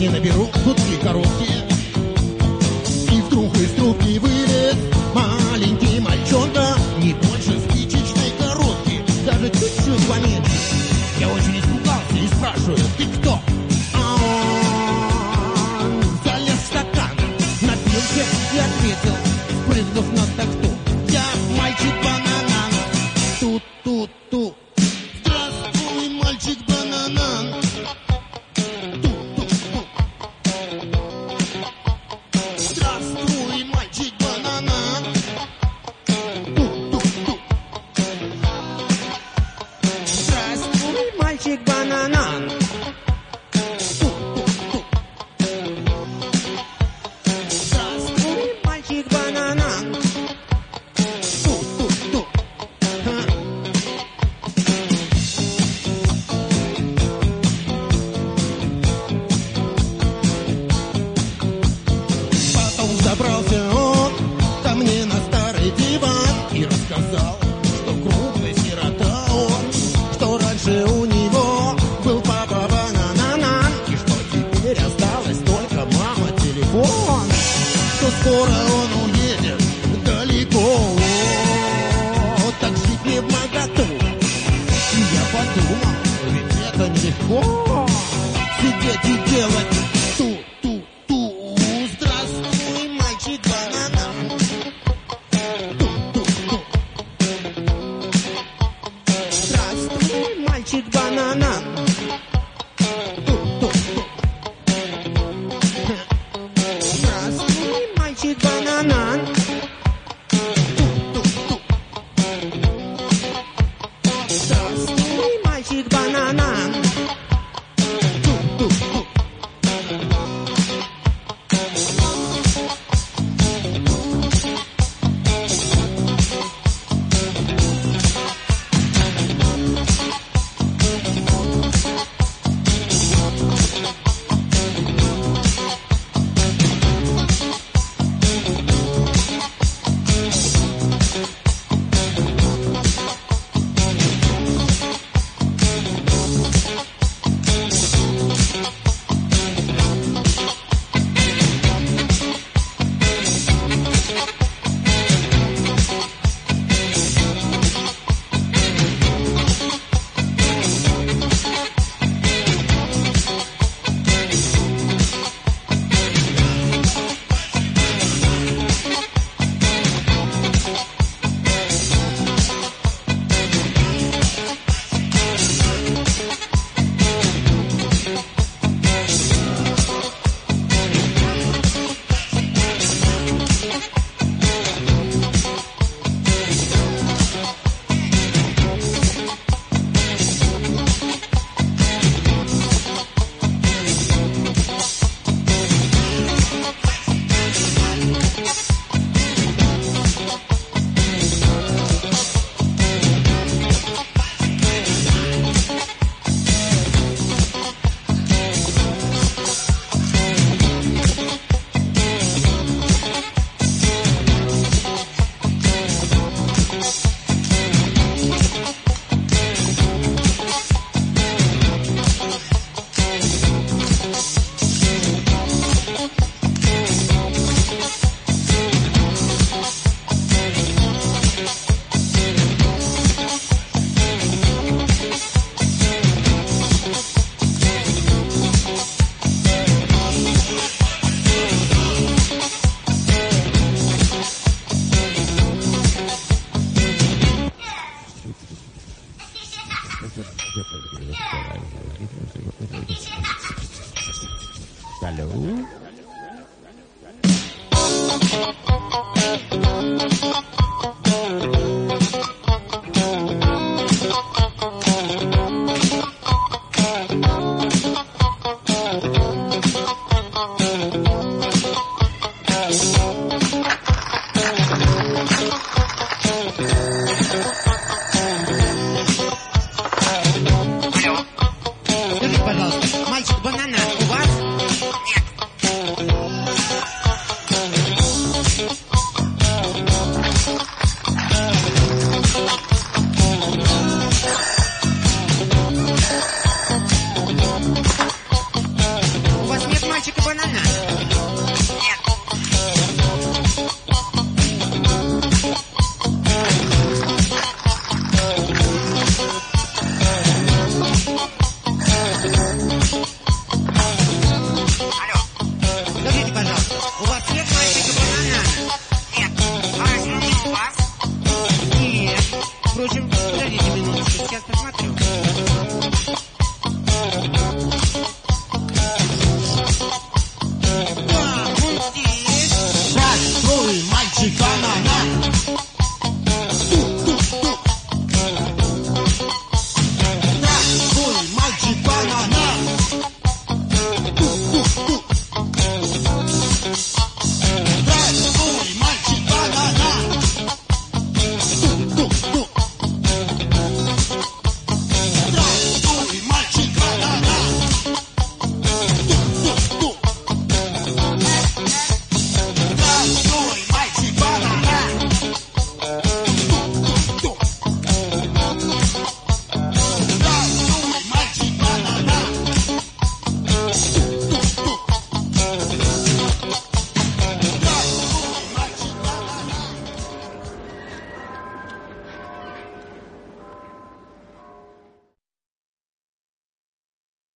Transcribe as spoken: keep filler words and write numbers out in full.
песни наберу гудки короткие. И вдруг из трубки вылез маленький мальчонка, не больше спичечной коробки, даже чуть-чуть поменьше. Я очень испугался и спрашиваю: ты кто? А он залез в стакан, напился и ответил, прыгнув на тахту: я мальчик-бананан. Тут-тут-тут. Здравствуй, мальчик-бананан. Тут-тут-тут. Здравствуй, мальчик-бананан. Тут-тут-тут. Здравствуй, мальчик-бананан. Тут-тут-тут. Здравствуй, мальчик-бананан. Тут-тут-тут. Потом забрался он ко мне на старый диван и рассказал, что крупный сирота он, что раньше у него был папа бананан, и что теперь осталось только мама телефон, что скоро он уедет далеко, так жить не вмоготу. И я подумал, ведь это нелегко сидеть и делать ту-ту-ту. Здравствуй, мальчик-бананан. Ту-ту-ту. Здравствуй, мальчик-бананан. Ту-ту-ту. Здравствуй, мальчик-бананан. Ту-ту-ту. Здравствуй, мальчик-бананан. Ту-ту-ту. Hello?